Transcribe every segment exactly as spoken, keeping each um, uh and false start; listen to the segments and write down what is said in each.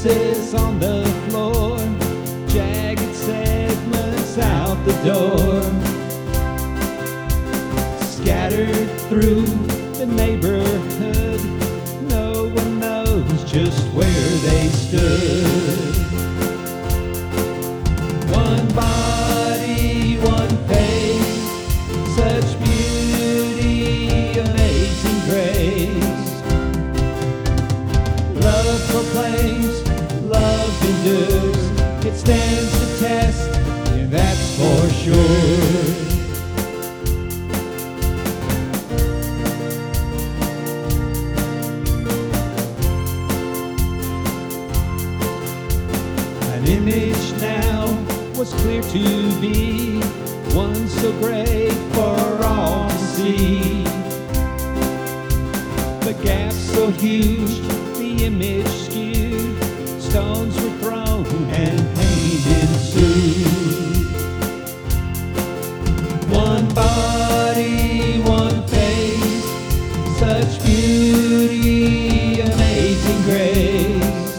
pieces on the floor, jagged segments out the door, scattered through the neighborhood. No one knows just where they stood. One body, one face, such beauty, amazing grace. Love proclaims, love endures. It stands the test, and that's for sure. An image now was clear to be, one so great for all to see. The gap so huge, the image skewed, stones were thrown and pain ensued. One body, one face, such beauty, amazing grace.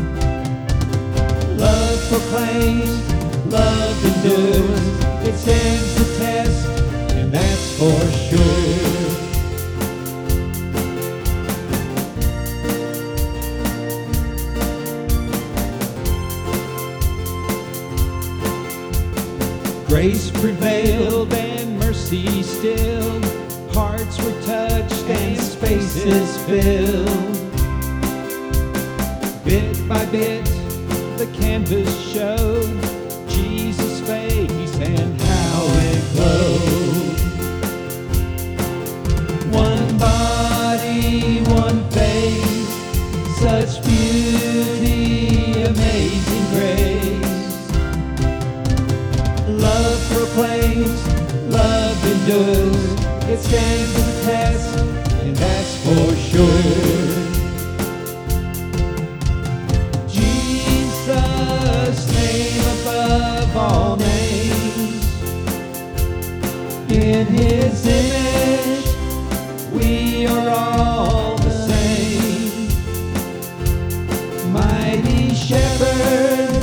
Love proclaims, love endures. It stands the test, and that's for sure. Grace prevailed and mercy still. Hearts were touched and spaces filled. Bit by bit, the canvas showed Jesus' face and how it glowed. One body, one face, such beauty, amazing grace. Love proclaims, love endures. It stands the test, and that's for sure. Jesus, name above all names. In His image, we are all the same. Mighty Shepherd,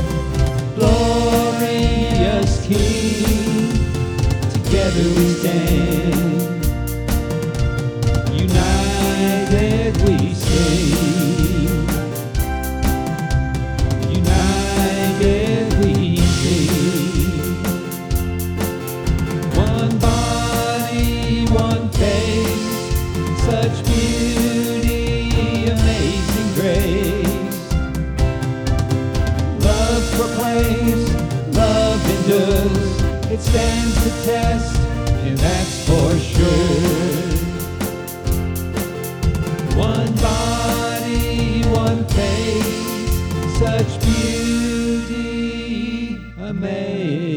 glorious King, together we stand, united we sing, united we sing. One body, one face, such beauty, amazing grace. Love proclaims, love endures. It stands the test, and that's for sure. One body, one face, such beauty, amazing.